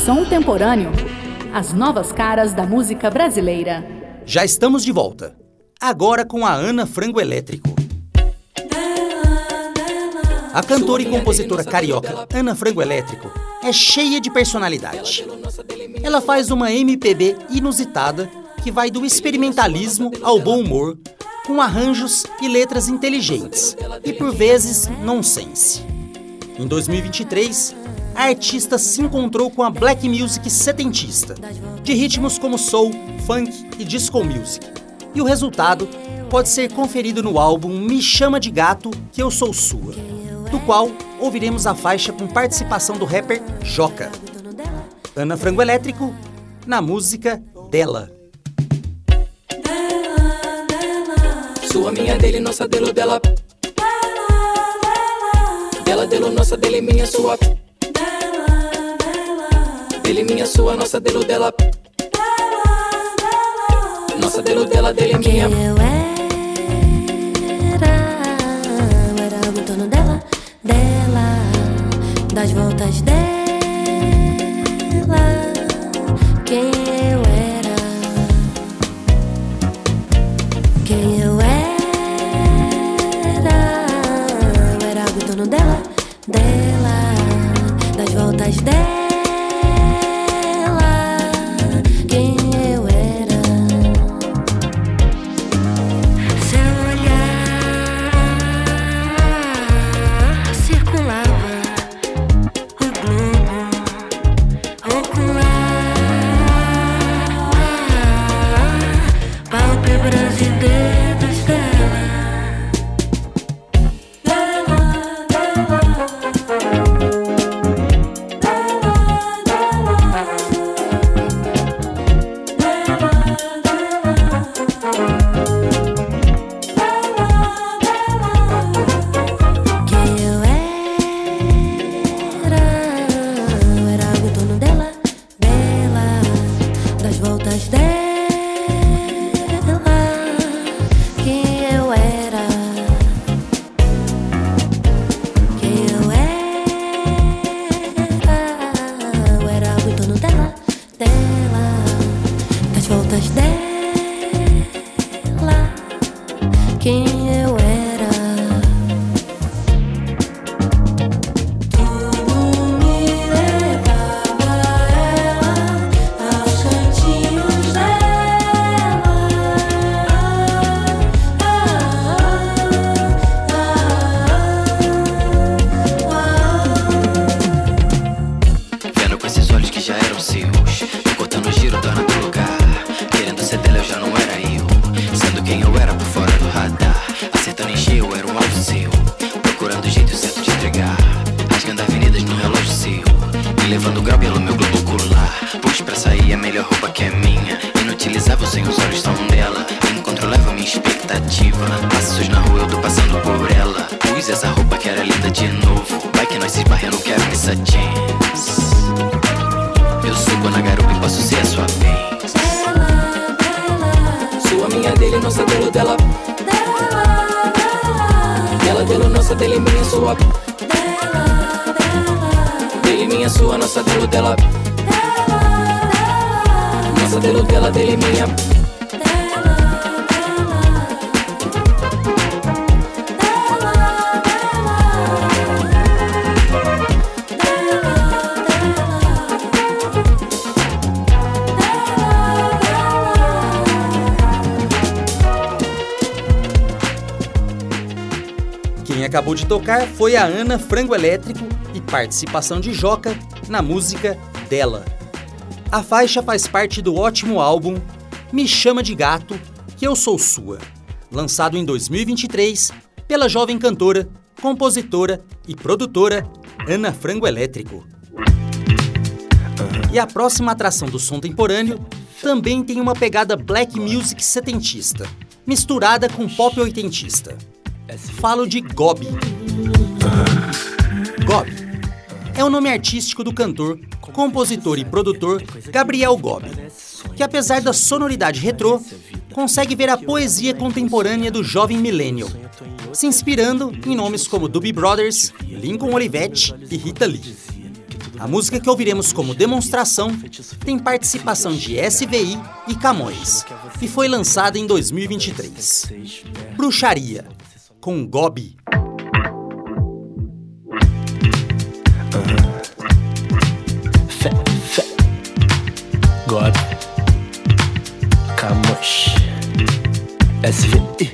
Som Temporâneo. As novas caras da música brasileira. Já estamos de volta. Agora com a Ana Frango Elétrico. A cantora e compositora carioca Ana Frango Elétrico é cheia de personalidade. Ela faz uma MPB inusitada que vai do experimentalismo ao bom humor, com arranjos e letras inteligentes e, por vezes, nonsense. Em 2023, a artista se encontrou com a black music setentista, de ritmos como soul, funk e disco music. E o resultado pode ser conferido no álbum Me Chama de Gato, Que Eu Sou Sua, do qual ouviremos a faixa com participação do rapper Joca. Ana Frango Elétrico, na música Dela. Sua, minha, dele, nossa, dele, dela. Dela, dele, nossa, dele, minha, sua. Dele, minha, sua, nossa, dele, dela. Nossa, dele, dela, dele, minha. Eu era o dono dela, das voltas dela. Quem eu era, quem eu era o dono dela, das voltas dela. Quem eu era, seu olhar circulava o globo ocular, pálpebras e dedos dela. Levando grau pelo meu globo ocular. Pus pra sair a melhor roupa que é minha. Inutilizável sem os olhos são dela. Encontro leva minha expectativa. Passos na rua eu tô passando por ela. Pus essa roupa que era linda de novo. Vai que nós se esbarrem, eu não quero miss a chance. Eu subo na garupa e posso ser a sua vez. Sua, minha, dele, nossa, dele, dela. Dela, dele, nossa, dele, minha, sua. Dele, minha, sua, nossa, dele, dela. Nossa, dele, dela, dele, minha. Quem acabou de tocar foi a Ana Frango Elétrico e participação de Joca na música Dela. A faixa faz parte do ótimo álbum Me Chama de Gato, Que Eu Sou Sua, lançado em 2023 pela jovem cantora, compositora e produtora Ana Frango Elétrico. E a próxima atração do Som Temporâneo também tem uma pegada black music setentista, misturada com pop oitentista. Falo de Gobi. Gobi é o nome artístico do cantor, compositor e produtor Gabriel Gobi, que apesar da sonoridade retrô, consegue ver a poesia contemporânea do jovem millennial, se inspirando em nomes como Doobie Brothers, Lincoln Olivetti e Rita Lee. A música que ouviremos como demonstração tem participação de SVI e Camões e foi lançada em 2023. Bruxaria, com Gobi. Gobi, Camões, SVI.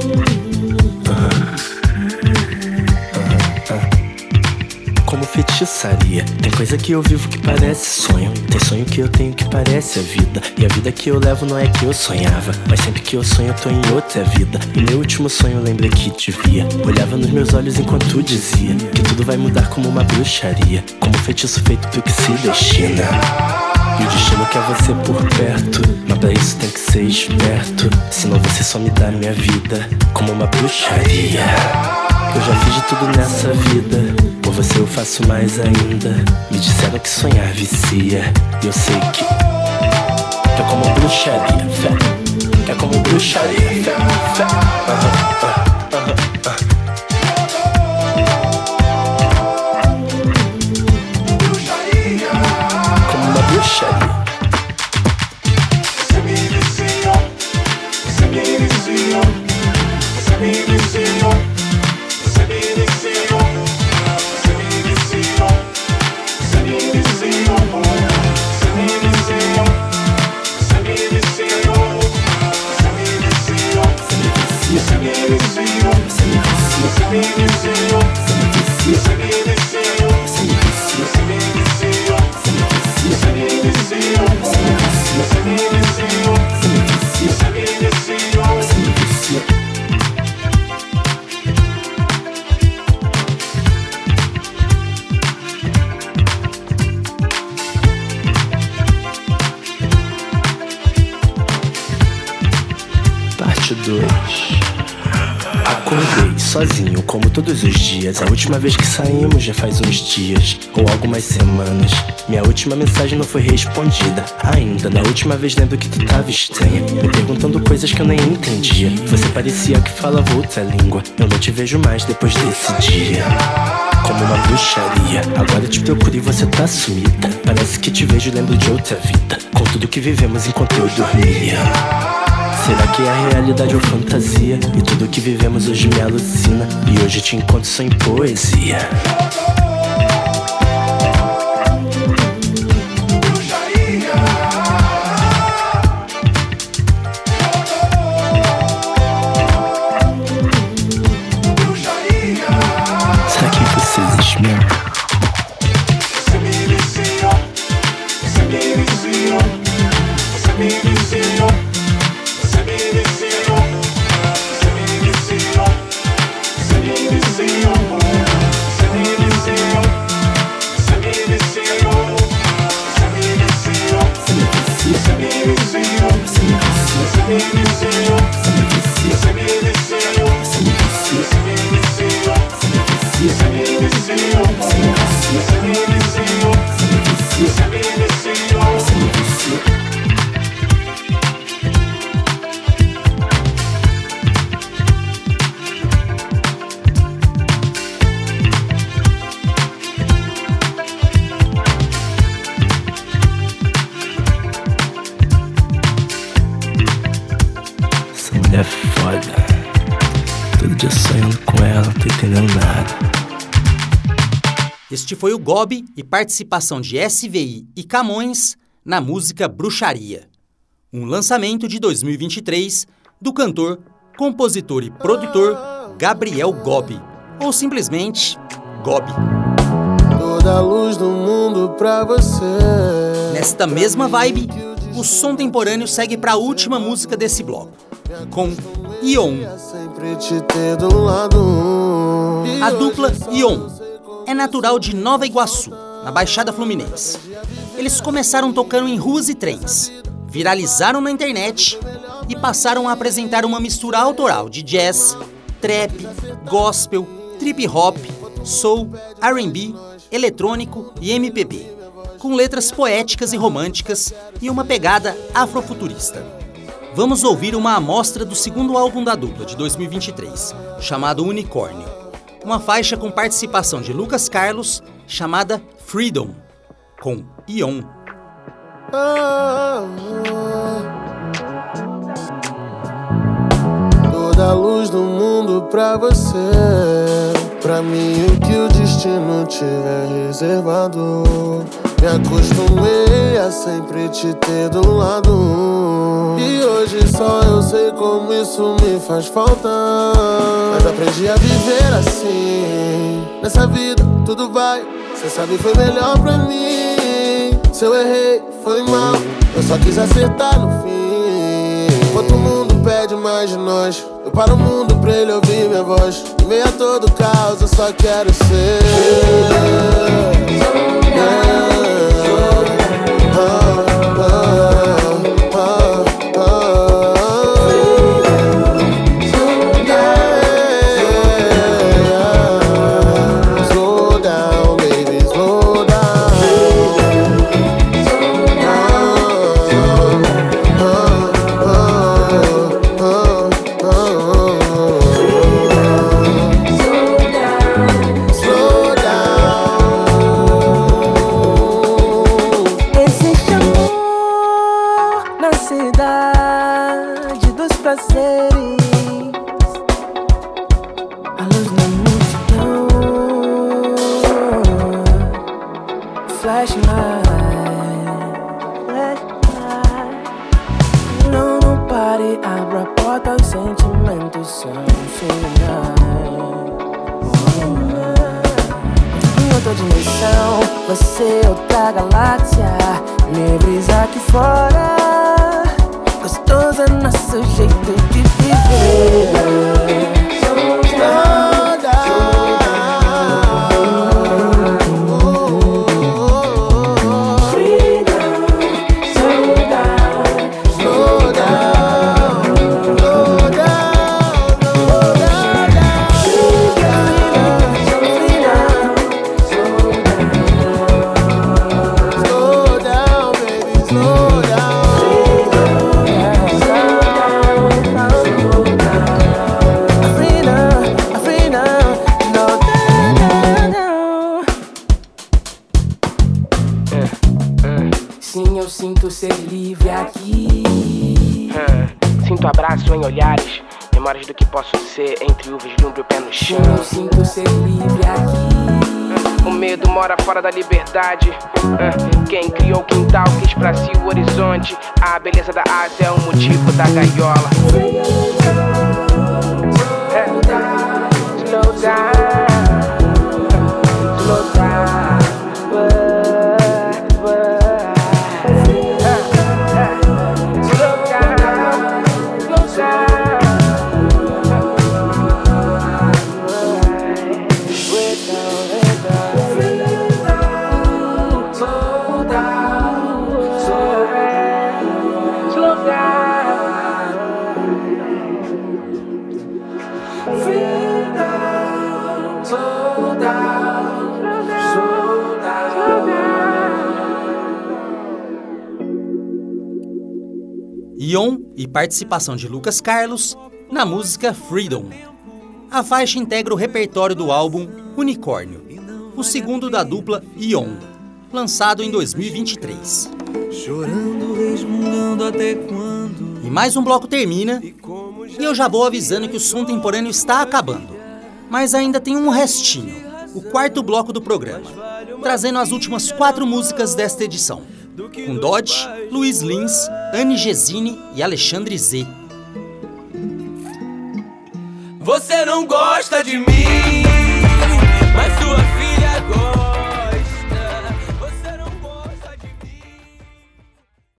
Como feitiçaria, tem coisa que eu vivo que parece sonho. Tem sonho que eu tenho que parece a vida. E a vida que eu levo não é que eu sonhava, mas sempre que eu sonho eu tô em outra vida. E meu último sonho eu lembrei que te via. Olhava nos meus olhos enquanto dizia que tudo vai mudar como uma bruxaria, como feitiço feito pro que se destina. E o destino quer você por perto, mas pra isso tem que ser esperto, senão você só me dá minha vida como uma bruxaria. Eu já fiz de tudo nessa vida, por você eu faço mais ainda. Me disseram que sonhar vicia, e eu sei que é como bruxaria, fé. É como bruxaria, fé, fé. Como uma bruxaria. Parte 2. Acordei sozinho como todos os dias. A última vez que saímos já faz uns dias ou algumas semanas. Minha última mensagem não foi respondida ainda. Na última vez lembro que tu tava estranha, me perguntando coisas que eu nem entendia. Você parecia que falava outra língua. Eu não te vejo mais depois desse dia, como uma bruxaria. Agora te procuro e você tá sumida. Parece que te vejo e lembro de outra vida, com tudo que vivemos enquanto eu dormia. Será que é a realidade ou fantasia? E tudo que vivemos hoje me alucina, e hoje te encontro só em poesia. Será que você existe mesmo? É foda. Todo dia sonhando com ela, não tô entendendo nada. Este foi o Gobi e participação de SVI e Camões na música Bruxaria, um lançamento de 2023 do cantor, compositor e produtor Gabriel Gobi, ou simplesmente Gobi. Toda a luz do mundo pra você. Nesta mesma vibe, o som temporâneo segue para a última música desse bloco, com Ion. A dupla Ion é natural de Nova Iguaçu, na Baixada Fluminense. Eles começaram tocando em ruas e trens, viralizaram na internet e passaram a apresentar uma mistura autoral de jazz, trap, gospel, trip hop, soul, R&B, eletrônico e MPB, com letras poéticas e românticas e uma pegada afrofuturista. Vamos ouvir uma amostra do segundo álbum da dupla de 2023, chamado Unicórnio, uma faixa com participação de Lucas Carlos, chamada Freedom. com Ion. Toda a luz do mundo pra você, pra mim o que o destino tiver reservado. Me acostumei a sempre te ter do lado, e hoje só eu sei como isso me faz falta. Mas aprendi a viver assim, nessa vida tudo vai. Cê sabe foi melhor pra mim. Se eu errei, foi mal, eu só quis acertar no fim. Enquanto o mundo pede mais de nós, eu paro o mundo pra ele ouvir minha voz. Em meio a todo caos eu só quero ser você é outra galáxia, me brisa aqui fora. Gostoso é nosso jeito de viver. Sim, eu sinto ser livre aqui. Sinto abraço em olhares, memórias do que posso ser entre o vislumbre e o pé no chão. Sim, eu sinto ser livre aqui. O medo mora fora da liberdade. Quem criou o quintal quis pra si o horizonte. A beleza da asa é o motivo da gaiola. Slow down. Ion e participação de Lucas Carlos na música Freedom. A faixa integra o repertório do álbum Unicórnio, o segundo da dupla Ion, lançado em 2023. Chorando, resmungando até quando? E mais um bloco termina, e eu já vou avisando que o som temporâneo está acabando. Mas ainda tem um restinho, o quarto bloco do programa, trazendo as últimas 4 músicas desta edição, com Dodge, Luiz Lins, Anne Gesine e Alexandre Z. Você não gosta de mim,